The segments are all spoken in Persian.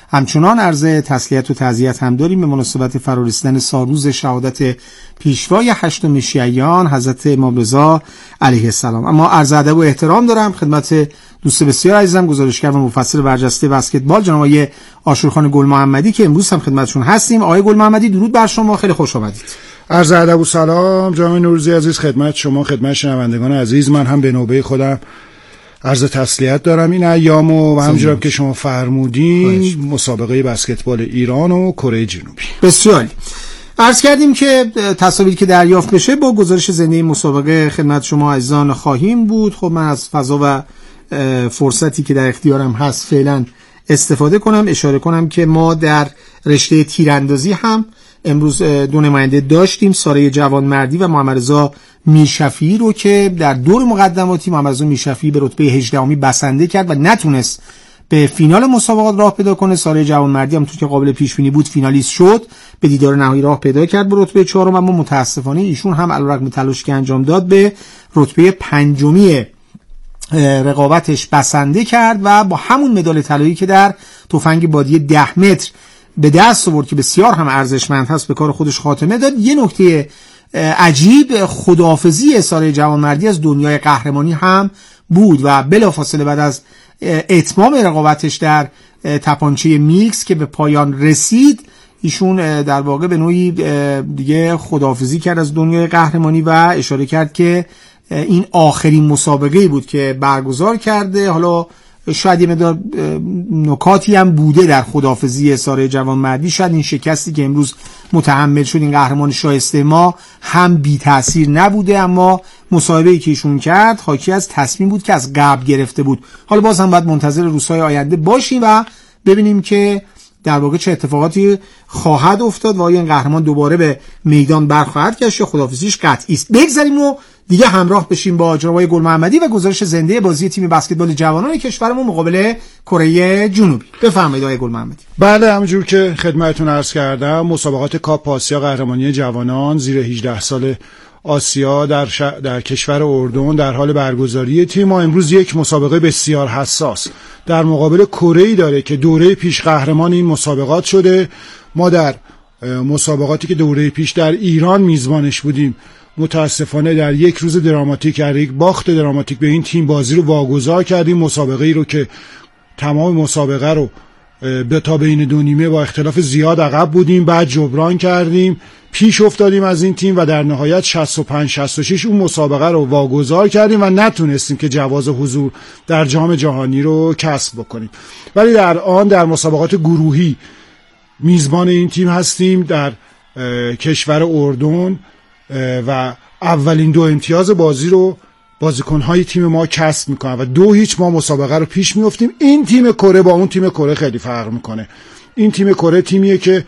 همچنان عرض تسلیت و تعزیت هم داریم به مناسبت فرارسیدن سالروز شهادت پیشوای هشتم شیعیان حضرت امام رضا علیه السلام. اما عرض ادب و احترام دارم خدمت دوست بسیار عزیزم گزارشگر و مفسر برجسته بسکتبال جناب آقای عاشورخان گل محمدی که امروز هم خدمتشون هستیم. آقای گل محمدی درود بر شما، خیلی خوش آمدید. عرض ادب و سلام جناب نوروزی عزیز خدمت شما، خدمت شنوندگان عزیز. من هم به نوبه خودم عرض تسلیت دارم این ایامو و همونجوری که شما فرمودین مسابقه بسکتبال ایران و کره جنوبی. بسیار عرض کردیم که تصاویری که دریافت بشه با گزارش زنده مسابقه خدمت شما عزیزان خواهیم بود. خب من از فضا و فرصتی که در اختیارم هست فعلا استفاده کنم، اشاره کنم که ما در رشته تیراندازی هم امروز دو نماینده داشتیم، ساره جوانمردی و محمد رضا میرشفیعی رو که در دور مقدماتی محمد رضا میرشفیعی به رتبه 18 بسنده کرد و نتونست به فینال مسابقات راه پیدا کنه. ساره جوانمردی هم که قابل پیش بینی بود فینالیست شد، به دیدار نهایی راه پیدا کرد به رتبه 4، اما متاسفانه ایشون هم علیرغم تلاشی که انجام داد به رتبه 5 رقابتش بسنده کرد و با همون مدال طلایی که در تفنگ بادی 10 متر به دست آورد که بسیار هم ارزشمند هست به کار خودش خاتمه داد. یه نکته عجیب خداحافظی ساره جوانمردی از دنیای قهرمانی هم بود و بلافاصله بعد از اتمام رقابتش در تپانچه میکس که به پایان رسید ایشون در واقع به نوعی دیگه خداحافظی کرد از دنیای قهرمانی و اشاره کرد که این آخرین مسابقه بود که برگزار کرده. حالا شاید یه مقدار نکاتی هم بوده در خداحافظی ساره جوانمردی، شاید این شکستی که امروز متحمل شد این قهرمان شایسته ما هم بی تأثیر نبوده، اما مصاحبه‌ای که ایشون کرد حاکی از تصمیم بود که از قبل گرفته بود. حالا باز هم باید منتظر روزهای آینده باشیم و ببینیم که در واقع چه اتفاقاتی خواهد افتاد و آیا این قهرمان دوباره به میدان برخواهد گشت یا خداحافظیش قطعی است. بگذاریم و دیگه همراه بشیم با جناب آقای گل محمدی و گزارش زنده بازی تیم بسکتبال جوانان کشورمون مقابل کره جنوبی. بفرمایید آقای گل محمدی. بله، همونجور که خدمتتون عرض کردم مسابقات کاپ آسیا قهرمانی جوانان زیر 18 سال آسیا در کشور اردن در حال برگزاری. تیم امروز یک مسابقه بسیار حساس در مقابل کره‌ای داره که دوره پیش قهرمان این مسابقات شده. ما در مسابقاتی که دوره پیش در ایران میزبانش بودیم متاسفانه در یک روز دراماتیک، در یک باخت دراماتیک به این تیم بازی رو واگذار کردیم. مسابقه ای رو که تمام مسابقه رو به تا بین دو نیمه با اختلاف زیاد عقب بودیم، بعد جبران کردیم، پیش افتادیم از این تیم و در نهایت 65-66 اون مسابقه رو واگذار کردیم و نتونستیم که جواز حضور در جام جهانی رو کسب بکنیم. ولی در آن در مسابقات گروهی میزبان این تیم هستیم در کشور اردن و اولین 2 امتیاز بازی رو بازیکن‌های تیم ما کسب میکنن و 2-0 ما مسابقه رو پیش میافتیم. این تیم کره با اون تیم کره خیلی فرق میکنه. این تیم کره تیمیه که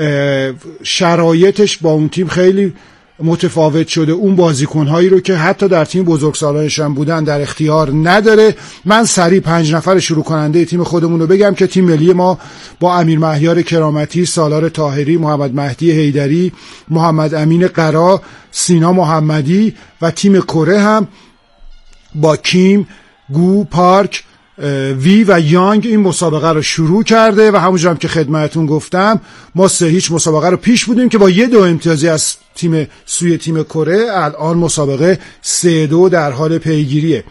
شرایطش با اون تیم خیلی متفاوت شده. اون بازیکن‌هایی رو که حتی در تیم بزرگسالانش هم بودن در اختیار نداره. من سریع 5 نفر شروع کننده تیم خودمون رو بگم که تیم ملی ما با امیر مهیار کرامتی، سالار طاهری، محمد مهدی حیدری، محمد امین قرا، سینا محمدی و تیم کره هم با کیم، گو، پارک، وی و یانگ این مسابقه رو شروع کرده و همونجور هم که خدمتتون گفتم ما 3-0 مسابقه رو پیش بودیم که با 2 امتیازی از سوی تیم کره الان مسابقه 3-2 در حال پیگیریه.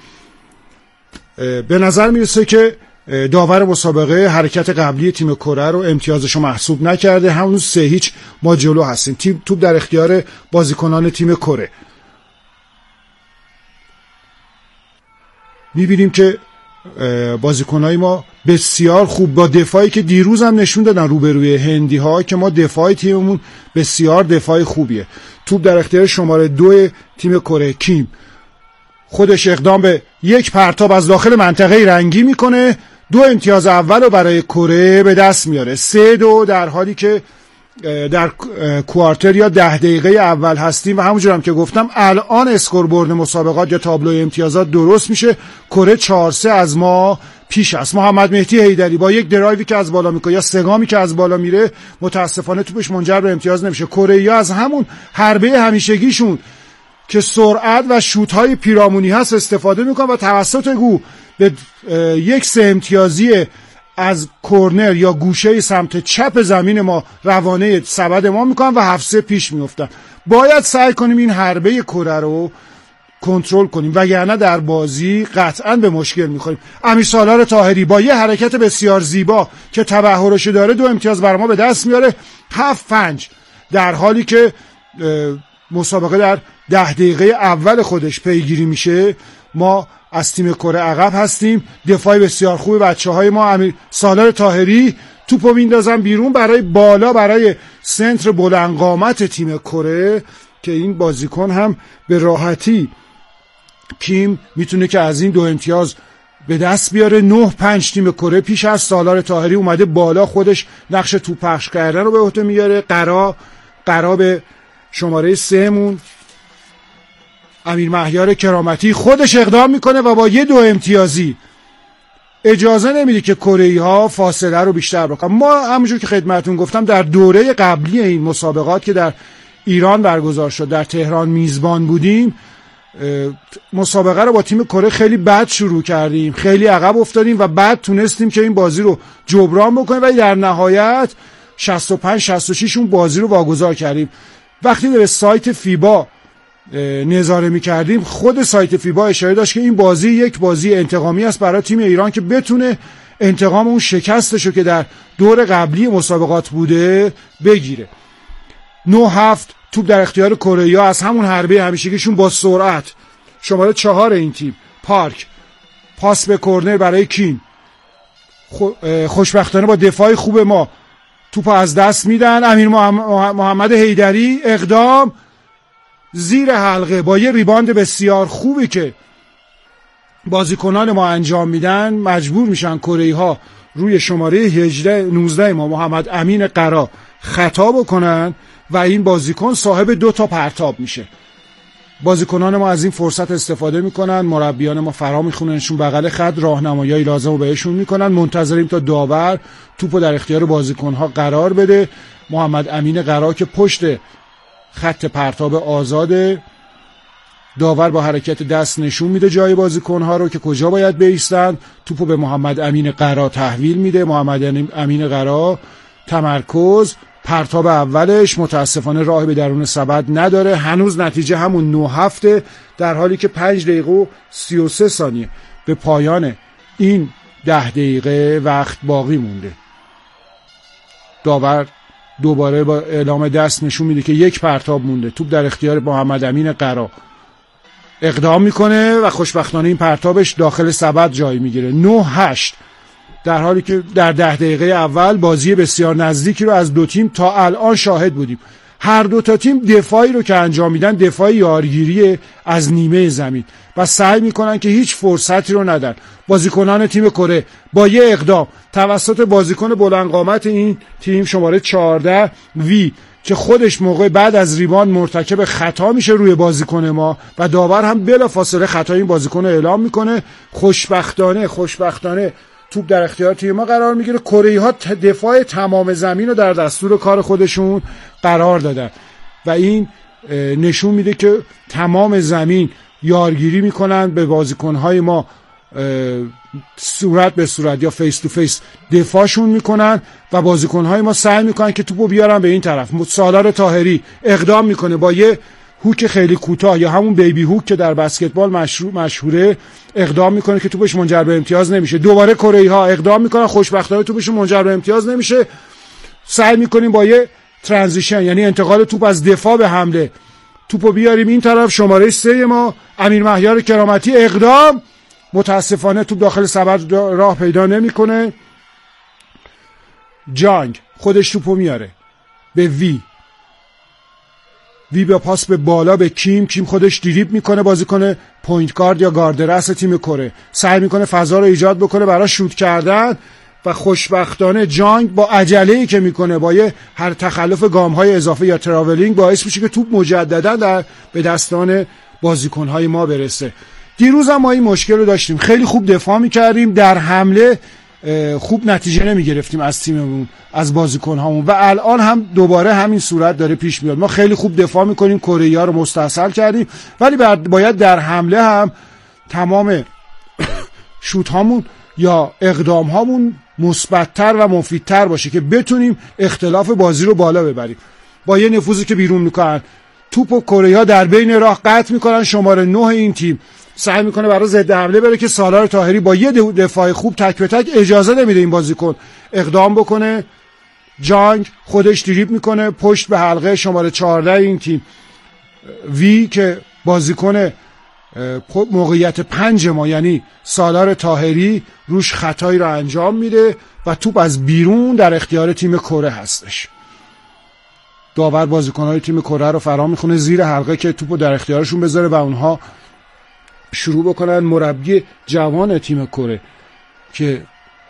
به نظر میرسه که داور مسابقه حرکت قبلی تیم کره رو امتیازش رو محسوب نکرده. همون 3-0 ما جلو هستیم. توپ در اختیار بازیکنان تیم کره. میبینیم که بازیکنای ما بسیار خوب با دفاعی که دیروز هم نشون دادن روبروی هندی ها که ما دفاعی تیممون بسیار دفاعی خوبیه. توپ در اختیار شماره 2 تیم کره کیم، خودش اقدام به یک پرتاب از داخل منطقه رنگی میکنه، 2 امتیاز اول رو برای کره به دست میاره. 3-2 در حالی که در کوارتر یا 10 دقیقه اول هستیم و همونجور هم که گفتم الان اسکوربورد مسابقات یا تابلو امتیازات درست میشه. کره 4-3 از ما پیش است. محمد مهدی حیدری با یک درایوی که از بالا میکنه یا سگامی که از بالا میره متاسفانه توپش منجر به امتیاز نمیشه. کره‌ای‌ها از همون حربه همیشگیشون که سرعت و شوت‌های پیرامونی هست استفاده میکنن و توسط گو به 1 3 امتیازی از کورنر یا گوشه سمت چپ زمین ما روانه سبد ما میکنن و 7-3 پیش میافتن. باید سعی کنیم این حربه کره رو کنترل کنیم وگرنه در بازی قطعا به مشکل میخوریم. امیر سالار طاهری با یه حرکت بسیار زیبا که تبحرش داره 2 امتیاز بر ما به دست میاره، 7-5 در حالی که مسابقه در 10 دقیقه اول خودش پیگیری میشه. ما از تیم کره عقب هستیم. دفاع بسیار خوب بچه‌های ما. امیر سالار طاهری توپو میندازن بیرون برای سنتر بلند قامت تیم کره که این بازیکن هم به راحتی کیم میتونه که از این 2 امتیاز به دست بیاره. 9-5 تیم کره پیش از سالار طاهری اومده بالا، خودش نقش توپ پخش کردن رو به عهده میاره. قرا به شماره 3 مون امیر مهیار کرامتی خودش اقدام میکنه و با یه 2 امتیازی اجازه نمیده که کره‌ای ها فاصله رو بیشتر بکنن. ما همونجور که خدمتتون گفتم در دوره قبلی این مسابقات که در ایران برگزار شد، در تهران میزبان بودیم، مسابقه رو با تیم کره خیلی بد شروع کردیم، خیلی عقب افتادیم و بعد تونستیم که این بازی رو جبران بکنیم و در نهایت 65-66 اون بازی رو واگذار کردیم. وقتی به سایت فیبا نظاره می‌کردیم، خود سایت فیبا اشاره داشت که این بازی یک بازی انتقامی است برای تیم ایران که بتونه انتقام اون شکستشو که در دور قبلی مسابقات بوده بگیره. 9-7 توپ در اختیار کره‌ای‌ها از همون حربه همیشگیشون با سرعت. شماره 4 این تیم پارک، پاس به کورنر برای کیم، خوشبختانه با دفاع خوب ما توپ از دست میدن. امیر محمد حیدری اقدام زیر حلقه با یه ریباند بسیار خوبی که بازیکنان ما انجام میدن، مجبور میشن کره‌ای ها روی شماره 19 ما محمد امین قرا خطا بکنن و این بازیکن صاحب 2 تا پرتاب میشه. بازیکنان ما از این فرصت استفاده میکنن، مربیان ما فرا میخوننشون بغل خط، راهنمایی لازم رو بهشون میکنن. منتظریم تا داور توپو در اختیار بازیکن ها قرار بده. محمد امین قرا که پشت خط پرتاب آزاده، داور با حرکت دست نشون میده جای بازیکن‌ها رو که کجا باید بایستن. توپو به محمد امین قرا تحویل میده. محمد امین قرا تمرکز، پرتاب اولش متاسفانه راه به درون سبد نداره. هنوز نتیجه همون 9-7 در حالی که 5 دقیقه و 33 ثانیه به پایان این 10 دقیقه وقت باقی مونده. داور دوباره با اعلام دست نشون میده که یک پرتاب مونده. توپ در اختیار محمد امین قرا اقدام میکنه و خوشبختانه این پرتابش داخل سبد جای میگیره. 9-8 در حالی که در 10 دقیقه اول بازی بسیار نزدیکی رو از 2 تیم تا الان شاهد بودیم. هر 2 تا تیم دفاعی رو که انجام میدن دفاع یارگیری از نیمه زمین و سعی میکنن که هیچ فرصتی رو ندن. بازیکنان تیم کره با یه اقدام توسط بازیکن بلند قامت این تیم شماره 14 وی که خودش موقع بعد از ریبان مرتکب خطا میشه روی بازیکن ما و داور هم بلافاصله خطای این بازیکن رو اعلام میکنه. خوشبختانه توپ در اختیار تیم ما قرار میگیره. کره‌ای ها دفاع تمام زمین رو در دستور کار خودشون قرار دادن و این نشون میده که تمام زمین یارگیری میکنن، به بازیکنهای ما صورت به صورت یا فیس تو فیس دفاعشون میکنن و بازیکنهای ما سعی میکنن که توپو بیارن به این طرف. سالار طاهری اقدام میکنه با یه هوک خیلی کوتاه یا همون بیبی هوک که در بسکتبال مشهوره، اقدام میکنه که توپش منجر به امتیاز نمیشه. دوباره کره‌ای ها اقدام میکنن، خوشبختانه توپشون منجر به امتیاز نمیشه. سعی میکنیم با یه ترانزیشن یعنی انتقال توپ از دفاع به حمله توپو بیاریم این طرف. شماره 3 ما امیر مهیار کرامتی اقدام، متاسفانه توپ داخل سبد راه پیدا نمیکنه. جانگ خودش توپو میاره به وی با پاس به بالا به کیم خودش دریبل میکنه. بازیکن پوینت گارد یا گارد رأس تیم کره سعی میکنه فضا رو ایجاد بکنه برای شوت کردن و خوشبختانه جانگ با عجله‌ای که میکنه با یه هر تخلف گام‌های اضافه یا تراولینگ باعث میشه که توپ مجددا به دستان بازیکن‌های ما برسه. دیروز هم ما این مشکل رو داشتیم، خیلی خوب دفاع میکردیم، در حمله خوب نتیجه نمیگرفتیم از تیممون، از بازیکن‌هامون و الان هم دوباره همین صورت داره پیش میاد. ما خیلی خوب دفاع میکنیم، کره‌ای‌ها رو مستاصل کردیم ولی باید در حمله هم تمام شوت هامون یا اقدام هامون مثبت‌تر و مفیدتر باشه که بتونیم اختلاف بازی رو بالا ببریم. با یه نفوذی که بیرون میکنن، توپو کره ها در بین راه قطع میکنن، شماره 9 این تیم سعی میکنه برای ضد حمله بره که سالار طاهری با یه دفاع خوب تک به تک اجازه نمیده این بازیکن اقدام بکنه. جانگ خودش دریبل میکنه پشت به حلقه شماره 14 این تیم وی که بازیکن موقعیت 5 ما یعنی سالار طاهری روش خطایی رو انجام میده و توپ از بیرون در اختیار تیم کره هستش. داور بازیکن‌های تیم کره رو فرا میخونه زیر حلقه که توپو در اختیارشون بذاره و اونها شروع بکنن. مربی جوان تیم کره که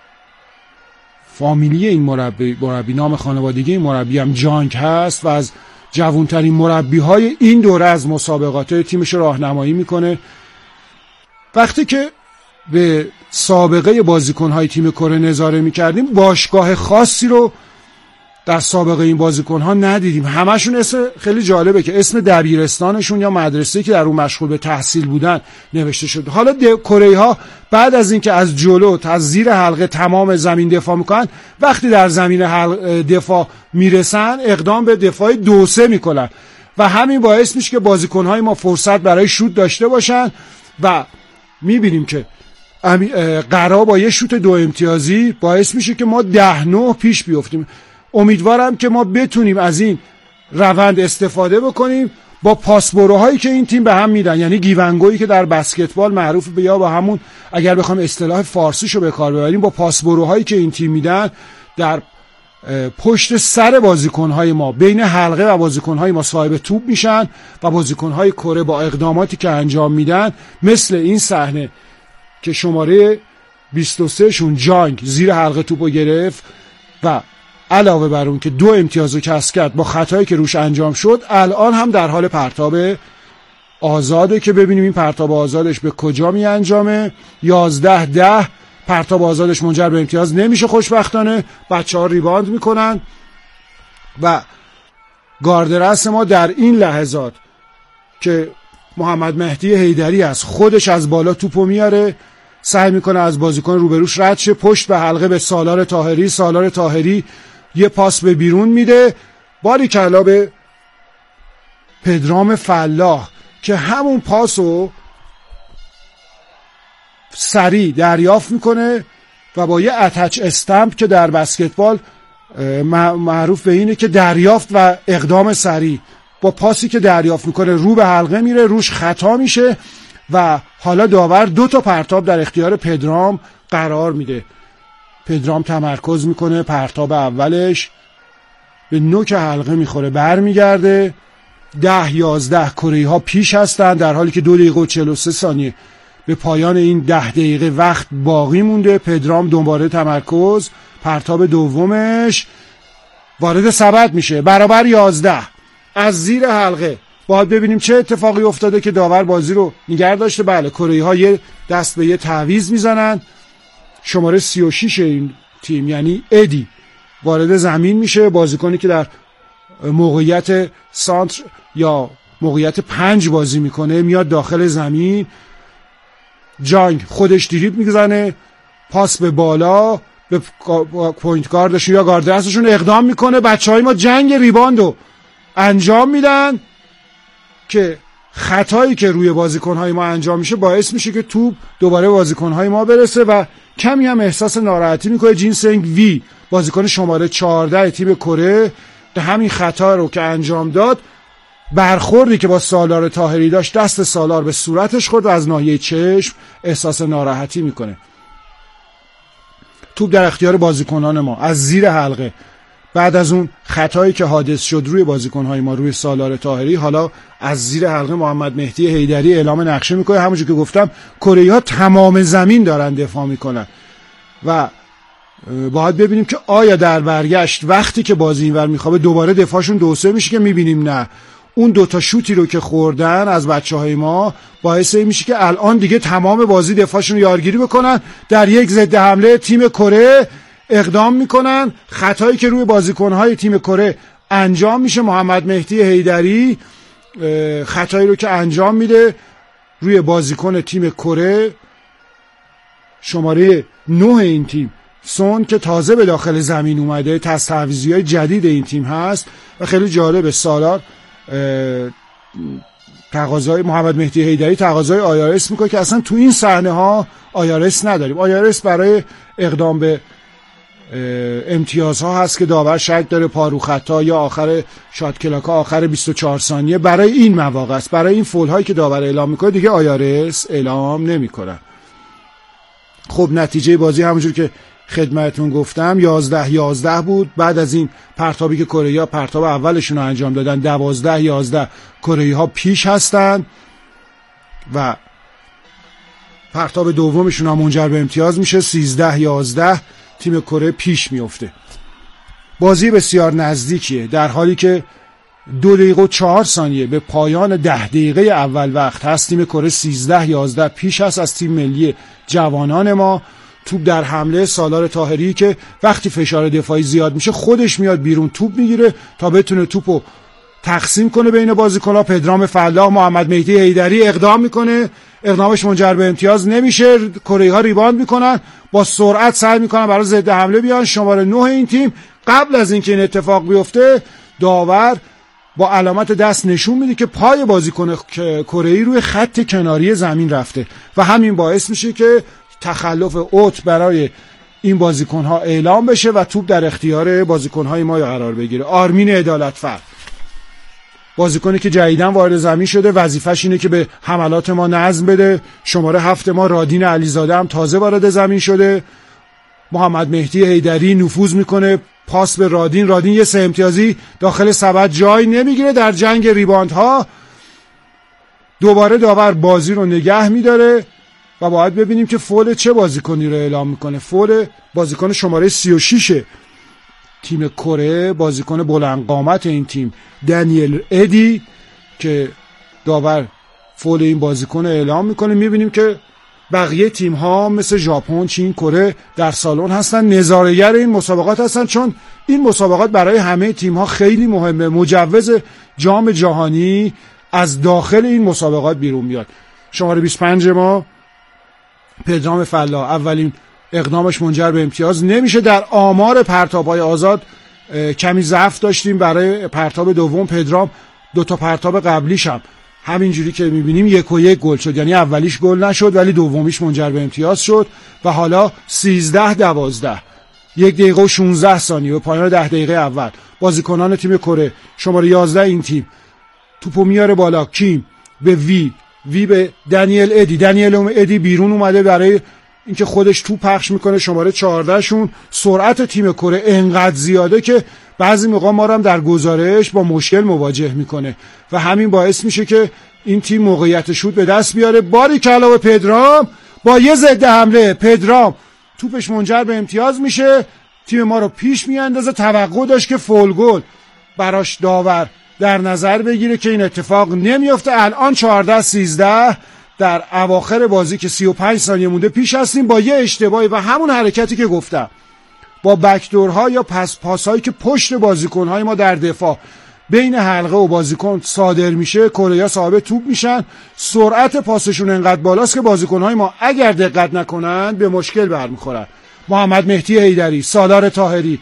فامیلی این مربی نام خانوادگی این مربی هم جانگ هست و از جوانترین مربی‌های این دوره از مسابقات تیمش راهنمایی میکنه. وقتی که به سابقه بازیکن‌های تیم کره نظاره میکردیم باشگاه خاصی رو در سابقه این بازیکن‌ها ندیدیم. همشون اسم خیلی جالبه که اسم دبیرستانشون یا مدرسه‌ای که در اون مشغول به تحصیل بودن نوشته شد. حالا کره‌ای‌ها بعد از اینکه از جلو از زیر حلقه تمام زمین دفاع میکنن، وقتی در زمین دفاع میرسن اقدام به دفاع 2-3 میکنن و همین باعث میشه که بازیکن‌های ما فرصت برای شوت داشته باشن و میبینیم که قرا با یه شوت 2 امتیازی باعث میشه که ما 10-9 پیش بیافتیم. امیدوارم که ما بتونیم از این روند استفاده بکنیم با پاسبروهایی که این تیم به هم میدن، یعنی گیونگویی که در بسکتبال معروف به یا با همون اگر بخوام اصطلاح فارسیشو به کار ببریم با پاسبروهایی که این تیم میدن در پشت سر بازیکنهای ما بین حلقه و بازیکنهای ما صاحب توپ میشن و بازیکنهای کره با اقداماتی که انجام میدن مثل این صحنه که شماره 23 شون جانگ زیر حلقه توپو گرفت و علاوه بر اون که 2 امتیازو کسب کرد با خطایی که روش انجام شد، الان هم در حال پرتاب آزاده که ببینیم این پرتاب آزادش به کجا می انجامه. 11-10 پرتاب آزادش منجر به امتیاز نمیشه خوشبختانه. بچه‌ها ریباند میکنن و گاردرس ما در این لحظات که محمد مهدی حیدری است خودش از بالا توپو میاره، سعی میکنه از بازیکن روبروش رد شه، پشت به حلقه به سالار طاهری. سالار طاهری یه پاس به بیرون میده، باریکلا به پدرام فلاح که همون پاسو سریع دریافت میکنه و با یه اتچ استمپ که در بسکتبال معروف به اینه که دریافت و اقدام سریع، با پاسی که دریافت میکنه رو به حلقه میره، روش خطا میشه و حالا داور 2 تا پرتاب در اختیار پدرام قرار میده. پدرام تمرکز میکنه، پرتاب اولش به نوک حلقه میخوره برمیگرده. 10-11 کره‌ای‌ها پیش هستن در حالی که 2 دقیقه و 43 ثانیه به پایان این 10 دقیقه وقت باقی مونده. پدرام دوباره تمرکز، پرتاب دومش وارد سبد میشه برابر 11 از زیر حلقه. باید ببینیم چه اتفاقی افتاده که داور بازی رو نگه داشته. بله کره‌ای‌ها یه دست به یه تعویض میزنن. شماره 36 این تیم یعنی ادی وارد زمین میشه، بازیکنی که در موقعیت سانتر یا موقعیت 5 بازی میکنه میاد داخل زمین. جانگ خودش دریبل میزنه، پاس به بالا به پوینت گاردشون یا گاردرسشون اقدام میکنه. بچهای ما جنگ ریباندو انجام میدن که خطایی که روی بازیکنهای ما انجام میشه باعث میشه که توپ دوباره بازیکنهای ما برسه و کمی هم احساس ناراحتی میکنه جین سنگ وی بازیکن شماره 14 تیم کره که همین خطا رو که انجام داد، برخوردی که با سالار طاهری داشت دست سالار به صورتش خورد و از ناحیه چشم احساس ناراحتی میکنه. توپ در اختیار بازیکنان ما از زیر حلقه بعد از اون خطایی که حادث شد روی بازیکن‌های ما روی سالار طاهری، حالا از زیر حلقه محمد مهدی حیدری اعلام نقشه میکنه. همونجور که گفتم کره‌ای‌ها تمام زمین دارن دفاع میکنن و باید ببینیم که آیا در برگشت وقتی که بازی اینور میخوابه دوباره دفاعشون 2-3 میشه که میبینیم نه. اون 2 تا شوتی رو که خوردن از بچه‌های ما باعث این میشه که الان دیگه تمام بازی دفاعشون رو یارگیری بکنن. در یک ضد حمله تیم کره اقدام میکنن. خطایی که روی بازیکنهای تیم کره انجام میشه، محمد مهدی حیدری خطایی رو که انجام میده روی بازیکن تیم کره شماره 9 این تیم سون که تازه به داخل زمین اومده، تعویضی‌های جدید این تیم هست و خیلی جالب. سالار تقاضای محمد مهدی حیدری تقاضای آیارس میکنه که اصلا تو این صحنه ها آیارس نداریم. آیارس برای اقدام به امتیازها هست که داور شک داره پارو خطا یا آخر شات کلاکا آخر 24 ثانیه، برای این مواقع است، برای این فول هایی که داور اعلام میکنه دیگه آیارس اعلام نمیکنه. خب نتیجه بازی همونجور که خدمتتون گفتم 11-11 بود. بعد از این پرتابی که کره‌ای‌ها پرتاب اولشون رو انجام دادن 12-11 کره‌ای‌ها پیش هستن و پرتاب دومشون هم منجر به امتیاز میشه. 13-11 تیم کره پیش میفته. بازی بسیار نزدیکیه در حالی که 2 دقیقه و 4 ثانیه به پایان 10 دقیقه اول وقت هست. تیم کره 13-11 پیش هست از تیم ملی جوانان ما. توپ در حمله سالار طاهری که وقتی فشار دفاعی زیاد میشه خودش میاد بیرون توپ میگیره تا بتونه توپو تقسیم کنه بین بازیکن‌ها. پدرام فلاح محمد مهدی حیدری اقدام میکنه، اقدامش منجر به امتیاز نمیشه. کره‌ای‌ها ریباند میکنن، با سرعت سعی میکنن برای ضد حمله بیان. شماره 9 این تیم قبل از اینکه این اتفاق بیفته داور با علامت دست نشون میده که پای بازیکن کره‌ای روی خط کناری زمین رفته و همین باعث میشه که تخلف اوت برای این بازیکن‌ها اعلام بشه و توپ در اختیار بازیکن‌های ما قرار بگیره. آرمین عدالتفر بازیکنی که جدیداً وارد زمین شده، وظیفش اینه که به حملات ما نظم بده. شماره 7 ما رادین علیزاده هم تازه وارد زمین شده. محمد مهدی حیدری نفوذ میکنه، پاس به رادین یه 3 امتیازی داخل سبد جای نمیگیره در جنگ ریباندها. دوباره داور بازی رو نگه میداره و باید ببینیم که فول چه بازیکنی رو اعلام میکنه. فول بازیکن شماره 36 تیم کره، بازیکن بلند قامت این تیم دنیل ادی که داور فول این بازیکن اعلام میکنه. میبینیم که بقیه تیم ها مثل ژاپن، چین، کره در سالن هستن، نظاره‌گر این مسابقات هستن، چون این مسابقات برای همه تیم ها خیلی مهمه. مجوز جام جهانی از داخل این مسابقات بیرون میاد. شماره 25 ما پدرام فلاح اولین اقدامش منجر به امتیاز نمیشه. در آمار پرتاب‌های آزاد کمی ضعف داشتیم. برای پرتاب دوم پدرام 2 تا پرتاب قبلیش هم همینجوری که میبینیم 1-1 گل شد، یعنی اولیش گل نشد ولی دومیش منجر به امتیاز شد و حالا 13-12 1 دقیقه و 16 ثانیه به پایان 10 دقیقه اول بازیکنان تیم کره شماره 11 این تیم توپو میاره بالا. کیم به وی به دنیل ادی بیرون اومده برای اینکه خودش توپ پخش میکنه. شماره 14 شون سرعت تیم کره انقدر زیاده که بعضی موقع ما رو هم در گزارش با مشکل مواجه میکنه و همین باعث میشه که این تیم موقعیت شوت به دست بیاره. باریکلا به پدرام با یه ضد حمله پدرام توپش منجر به امتیاز میشه. تیم ما رو پیش میاندازه. توقع داشت که فول گل براش داور در نظر بگیره که این اتفاق نمیفته. الان 14-13 در اواخر بازی که 35 ثانیه مونده پیش هستیم با یه اشتباهی و همون حرکتی که گفتم با بکدورها یا پاسهایی که پشت بازیکنهای ما در دفاع بین حلقه و بازیکن صادر میشه، کره‌ای‌ها صاحب توپ میشن. سرعت پاسشون انقدر بالاست که بازیکنهای ما اگر دقت نکنن به مشکل برمیخورن. محمد مهدی حیدری، سالار طاهری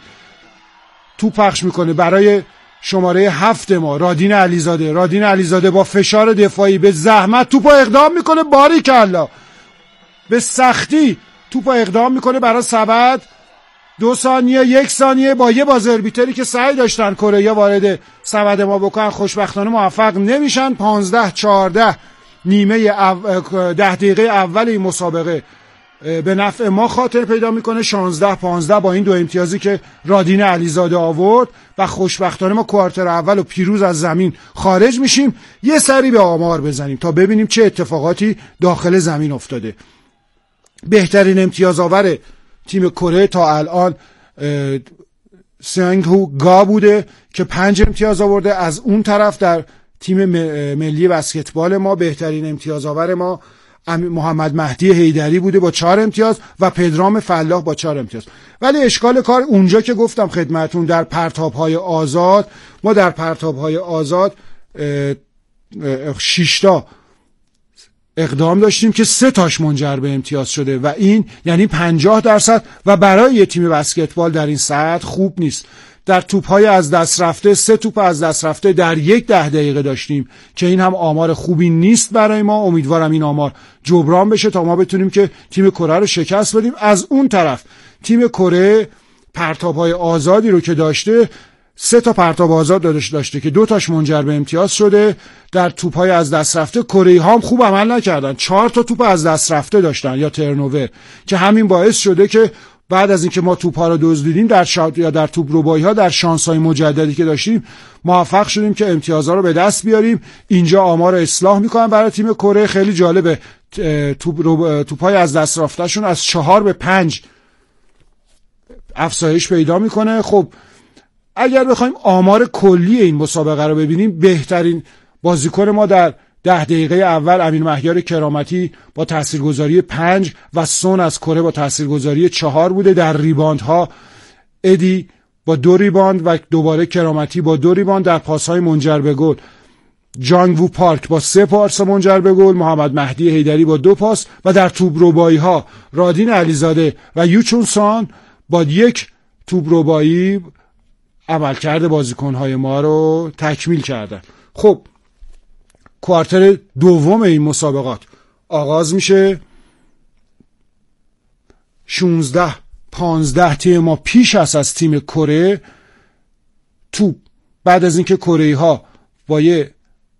توپ پخش میکنه برای شماره 7 ما رادین علیزاده با فشار دفاعی به زحمت توپو اقدام میکنه. باریکلا به سختی توپو اقدام میکنه برای سبد. 2 ثانیه 1 ثانیه با یه بازربیتری که سعی داشتن کره‌ای‌ها وارد سبد ما بکنن خوشبختانه موفق نمیشن. 15-14 نیمه 10 دقیقه اول این مسابقه به نفع ما خاطر پیدا میکنه. 16-15 با این 2 امتیازی که رادین علیزاده آورد و خوشبختانه ما کوارتر اول و پیروز از زمین خارج میشیم. یه سری به آمار بزنیم تا ببینیم چه اتفاقاتی داخل زمین افتاده. بهترین امتیاز آور تیم کره تا الان سنگهو گا بوده که 5 امتیاز آورده. از اون طرف در تیم ملی بسکتبال ما بهترین امتیاز آور ما محمد مهدی حیدری بوده با 4 امتیاز و پدرام فلاح با 4 امتیاز. ولی اشکال کار اونجا که گفتم خدمتون در پرتاب‌های آزاد، ما در پرتاب‌های آزاد 6 تا اقدام داشتیم که 3 تاش منجر به امتیاز شده و این یعنی 50% و برای یه تیم بسکتبال در این سطح خوب نیست. در توپ‌های از دست رفته 3 توپ از دست رفته در 10 دقیقه داشتیم که این هم آمار خوبی نیست برای ما. امیدوارم این آمار جبران بشه تا ما بتونیم که تیم کره رو شکست بدیم. از اون طرف تیم کره پرتاب‌های آزادی رو که داشته 3 تا پرتاب آزاد داشته که 2 تاش منجر به امتیاز شده. در توپ‌های از دست رفته کره‌ای‌ها هم خوب عمل نکردن، 4 تا توپ از دست رفته داشتن یا ترنوور که همین باعث شده که بعد از اینکه ما توپ‌ها رو دزدیدیم در توپ ربایی‌ها در شانس‌های مجددی که داشتیم موفق شدیم که امتیازها رو به دست بیاریم. اینجا آمار اصلاح می‌کنن برای تیم کره. خیلی جالبه توپ‌های از دست رفته‌شون از 4 به 5 افزایش پیدا می‌کنه. خب اگر بخوایم آمار کلی این مسابقه رو ببینیم، بهترین بازیکن ما در 10 دقیقه اول امین مهیار کرامتی با تاثیرگذاری 5 و سون از کره با تاثیرگذاری 4 بوده. در ریباندها ادی با 2 ریباند و دوباره کرامتی با 2 ریباند. در پاس‌های منجر به گل جانگ وو پارک با 3 پاس منجر به گل، محمد مهدی حیدری با 2 پاس و در توپ ربایی‌ها رادین علیزاده و یوچون سان با 1 توپ ربایی عملکرد بازیکن‌های ما رو تکمیل کردن. خب کوارتر دوم این مسابقات آغاز میشه. 16-15 تیم ما پیش است از تیم کره. توپ بعد از اینکه کره‌ای‌ها با یه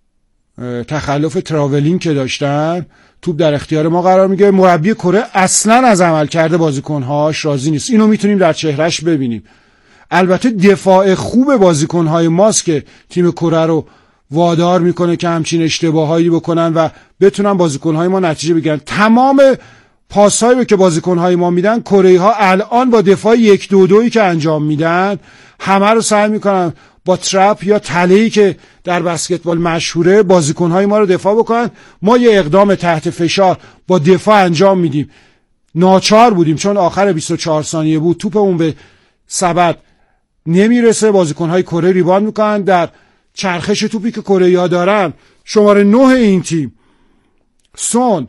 تخلف تراولینگ که داشتن توپ در اختیار ما قرار میگیره. مربی کره اصلا از عملکرد بازیکن‌هاش راضی نیست. اینو میتونیم در چهرهش ببینیم. البته دفاع خوب بازیکن‌های ماست که تیم کره رو وادار میکنه که همچین اشتباهایی بکنن و بتونن بازیکن‌های ما نتیجه بگیرن. تمام پاس‌هایی که بازیکن‌های ما میدن کره‌ای‌ها الان با دفاع 1-2-2 که انجام میدن همه رو سعی میکنن با ترپ یا تله‌ای که در بسکتبال مشهوره بازیکن‌های ما رو دفاع بکنن. ما یه اقدام تحت فشار با دفاع انجام میدیم، ناچار بودیم چون آخر 24 ثانیه بود توپمون به سبد نمیرسه. بازیکن‌های کره ریباند میکنن. در چرخش توپی که کره‌ای‌ها دارن شماره 9 این تیم سون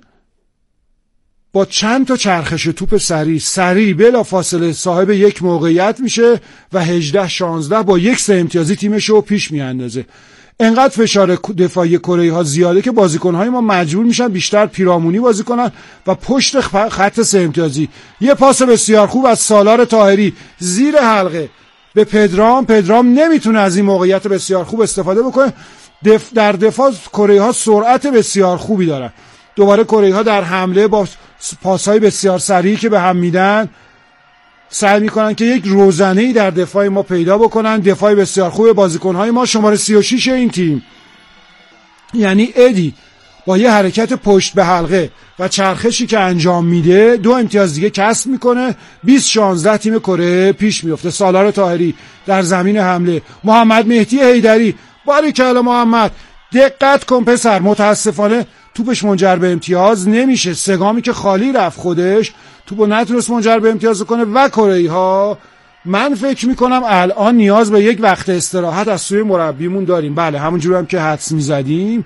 با چند تا چرخش توپ سریع بلا فاصله صاحب یک موقعیت میشه و 18-16 با 1 سه امتیازی تیمش رو پیش میاندازه. انقدر فشار دفاعی کره‌ای‌ها زیاده که بازیکن‌های ما مجبور میشن بیشتر پیرامونی بازی کنن و پشت خط 3 امتیازی. یه پاس بسیار خوب از سالار طاهری زیر حلقه به پدرام نمیتونه از این موقعیت بسیار خوب استفاده بکنه. در دفاع کره‌ای‌ها سرعت بسیار خوبی دارن. دوباره کره‌ای‌ها در حمله با پاس‌های بسیار سریعی که به هم میدن سعی میکنن که یک روزنه‌ای در دفاع ما پیدا بکنن. دفاع بسیار خوب بازیکن‌های ما شماره 36 این تیم یعنی ادی با یه حرکت پشت به حلقه و چرخشی که انجام میده 2 امتیاز دیگه کسب میکنه. 20-16 تیم کره پیش میفته. سالار طاهری در زمین حمله، محمد مهدی حیدری باریکلا محمد دقت کن پسر، متاسفانه توپش منجر به امتیاز نمیشه. سگامی که خالی رفت خودش توپو نتونست منجر به امتیاز کنه و کره‌ای‌ها من فکر میکنم الان نیاز به یک وقت استراحت از سوی مربیمون داریم. بله همونجوری هم که حدس میزدیم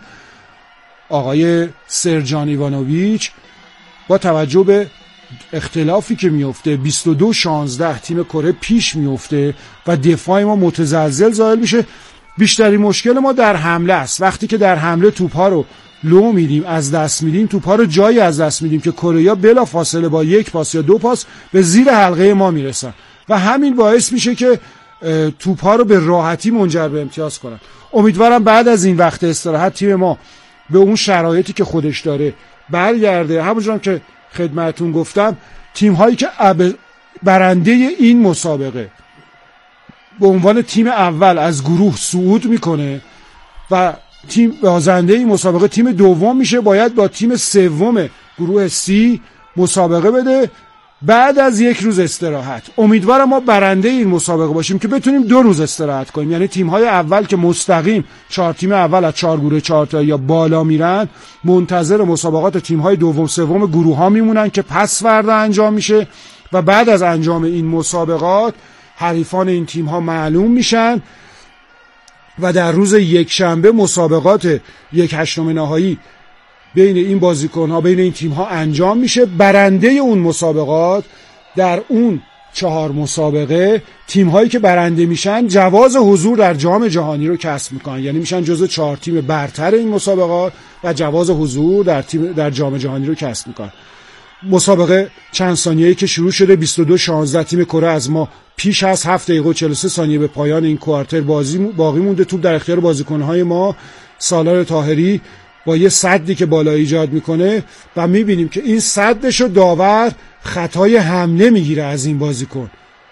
آقای سرجان ایوانوویچ با توجه به اختلافی که میفته 22-16 تیم کره پیش میفته و دفاع ما متزلزل ظاهر میشه. بیشترین مشکل ما در حمله است. وقتی که در حمله توپ‌ها رو لو میدیم، از دست میدیم، توپ‌ها رو جایی از دست میدیم که کره‌ای‌ها بلا فاصله با 1 پاس یا 2 پاس به زیر حلقه ما میرسن و همین باعث میشه که توپ‌ها رو به راحتی منجر به امتیاز کنن. امیدوارم بعد از این وقت استراحت تیم ما به اون شرایطی که خودش داره برگرده. همونجوری که خدمتتون گفتم تیم‌هایی که برنده این مسابقه به عنوان تیم اول از گروه صعود میکنه و تیم بازنده این مسابقه تیم دوم میشه، باید با تیم سوم گروه C مسابقه بده بعد از 1 روز استراحت. امیدوارم ما برنده این مسابقه باشیم که بتونیم 2 روز استراحت کنیم. یعنی تیم‌های اول که مستقیم 4 تیم اول از 4 گروه 4 تا یا بالا میرن منتظر مسابقات تیم‌های دوم سوم گروه‌ها میمونن که پس فردا انجام میشه و بعد از انجام این مسابقات حریفان این تیم‌ها معلوم میشن و در روز یکشنبه مسابقات 1/8 نهایی بین این بازیکن‌ها، بین این تیم‌ها انجام میشه. برنده اون مسابقات در اون 4 مسابقه، تیم‌هایی که برنده میشن جواز حضور در جام جهانی رو کسب میکنن، یعنی میشن جزو 4 تیم برتر این مسابقات و جواز حضور در جام جهانی رو کسب میکنن. مسابقه چند ثانیه‌ای که شروع شده 22-16 تیم کره از ما پیش از 7 دقیقه و 43 ثانیه به پایان این کوارتر باقی مونده. توپ در اختیار بازیکن‌های ما. سالار طاهری با یه صدی که بالا ایجاد میکنه و میبینیم که این صدشو داور خطای حمله میگیره از این بازیکن.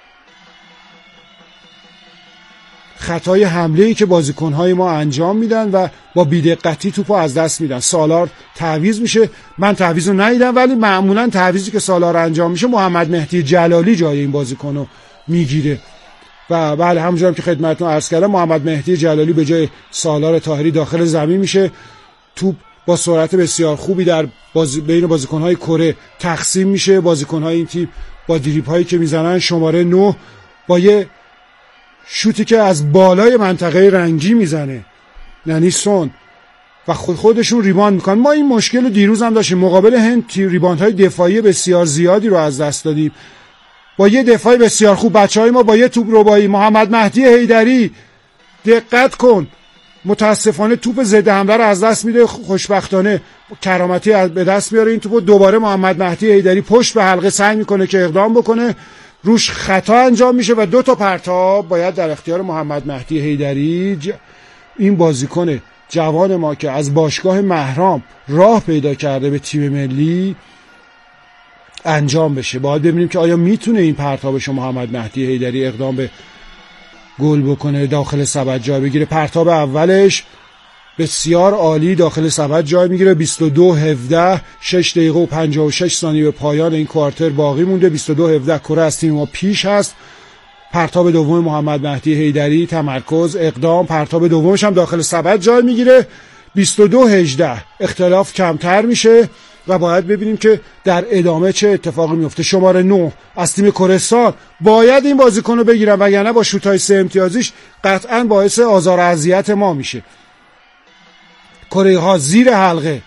خطای حمله‌ای که بازیکن‌های ما انجام میدن و با بی‌دقتی توپو از دست میدن. سالار تعویض میشه. من تعویضو ندیدم، ولی معمولا تعویضی که سالار انجام میشه محمد مهدی جلالی جای این بازیکنو میگیره و بله همونجوری که خدمتتون عرض کردم محمد مهدی جلالی به جای سالار طاهری داخل زمین میشه. توپ با سرعت بسیار خوبی در بین بازیکن‌های کره تقسیم میشه. بازیکن‌های این تیم با دریبل‌هایی که میزنن شماره 9 با یه شوتی که از بالای منطقه رنگی میزنه، یعنی سون، و خودشون ریباند میکنن. ما این مشکل رو دیروز هم داشتیم مقابل هند. ریباندهای دفاعی بسیار زیادی رو از دست دادیم. با یه دفاعی بسیار خوب بچهای ما با یه توپ ربایی، محمد مهدی حیدری دقت کن، متاسفانه توپ ضد حمله رو از دست میده. خوشبختانه کرامتی به دست میاره این توپو. دوباره محمد مهدی حیدری پشت به حلقه سعی میکنه که اقدام بکنه، روش خطا انجام میشه و 2 تا پرتاب باید در اختیار محمد مهدی حیدری، این بازیکن جوان ما که از باشگاه مهرام راه پیدا کرده به تیم ملی، انجام بشه. باید ببینیم که آیا میتونه این پرتابش محمد مهدی حیدری اقدام به گل بکنه، داخل سبد جای بگیره. پرتاب اولش بسیار عالی داخل سبد جای میگیره. 22-17 6 دقیقه و 56 ثانیه به پایان این کوارتر باقی مونده. 22-17 کره از تیم ما پیش هست. پرتاب دوم محمد مهدی حیدری، تمرکز، اقدام، پرتاب دومش هم داخل سبد جای میگیره. 22-18 اختلاف کمتر میشه و باید ببینیم که در ادامه چه اتفاقی میفته. شماره 9 از تیم کورستان باید این بازیکن رو بگیرن وگرنه با شوت‌های 3 امتیازیش قطعاً باعث آزار و اذیت ما میشه. کره ها زیر حلقه.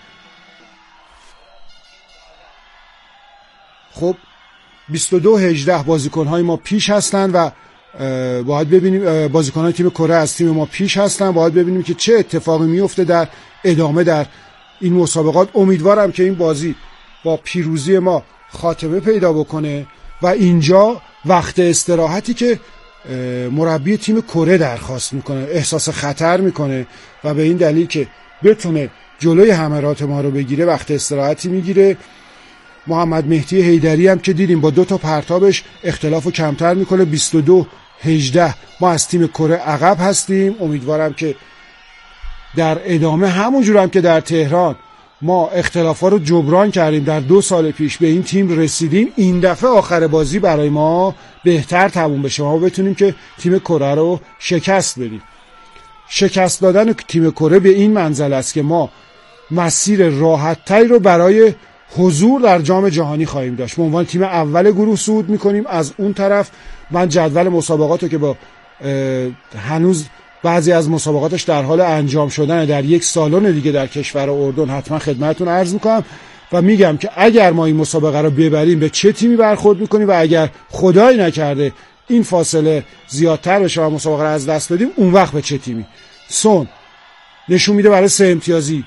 خب 22-18 بازیکن‌های ما پیش هستن و باید ببینیم بازیکن‌های تیم کره از تیم ما پیش هستن. باید ببینیم که چه اتفاقی میفته در ادامه در این مسابقات. امیدوارم که این بازی با پیروزی ما خاتمه پیدا بکنه و اینجا وقت استراحتی که مربی تیم کره درخواست میکنه، احساس خطر میکنه و به این دلیل که بتونه جلوی حملات ما رو بگیره وقت استراحتی میگیره. محمد مهدی حیدری هم که دیدیم با 2 تا پرتابش اختلافو کمتر میکنه. 22-18 ما از تیم کره عقب هستیم. امیدوارم که در ادامه همونجور هم که در تهران ما اختلافا رو جبران کردیم، در 2 سال پیش به این تیم رسیدیم، این دفعه آخر بازی برای ما بهتر تموم بشه، ما بتونیم که تیم کره رو شکست بدیم. شکست دادن تیم کره به این منزل است که ما مسیر راحت‌تری رو برای حضور در جام جهانی خواهیم داشت. به عنوان تیم اول گروه صعود می‌کنیم. از اون طرف من جدول مسابقاتو که با هنوز بعضی از مسابقاتش در حال انجام شدن در یک سالن دیگه در کشور اردن حتما خدمتتون عرض می‌کنم و میگم که اگر ما این مسابقه رو ببریم به چه تیمی برخورد می‌کنیم و اگر خدای نکرده این فاصله زیادتر بشه و مسابقه رو از دست بدیم اون وقت به چه تیمی. سون نشون میده برای 3 امتیازی.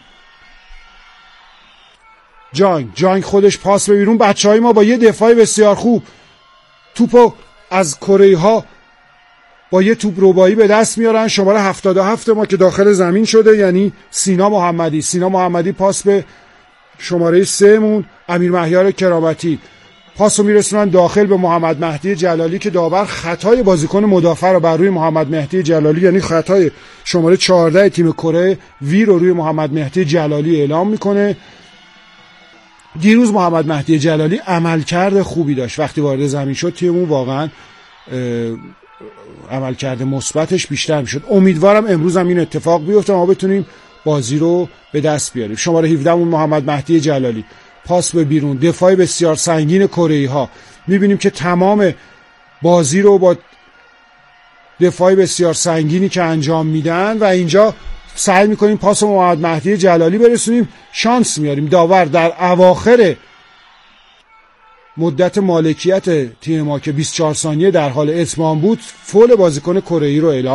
جانگ خودش پاس به بیرون. بچهای ما با یه دفاع بسیار خوب توپو از کره ها با یه توپ ربایی به دست میارن. شماره 77 ما که داخل زمین شده، یعنی سینا محمدی پاس به شماره 3 مون امیر مهیار کرامتی، پاسو میرسونن داخل به محمد مهدی جلالی که داور خطای بازیکن مدافع رو بر روی محمد مهدی جلالی، یعنی خطای شماره 14 تیم کره وی رو روی محمد مهدی جلالی اعلام میکنه. دیروز محمد مهدی جلالی عملکرد خوبی داشت، وقتی وارد زمین شد تیممون واقعا عملکرد مثبتش بیشتر میشد. امیدوارم امروز هم این اتفاق بیفته ما بتونیم بازی رو به دست بیاریم. شماره 17 مون محمد مهدی جلالی پاس به بیرون، دفاع بسیار سنگین کره‌ای ها. میبینیم که تمام بازی رو با دفاع بسیار سنگینی که انجام میدن و اینجا سعی میکنیم پاس محمد مهدی جلالی برسونیم، شانس میاریم. داور در اواخر مدت مالکیت تیم ما که 24 ثانیه در حال اتمام بود، فول بازیکن کره‌ای رو اعلام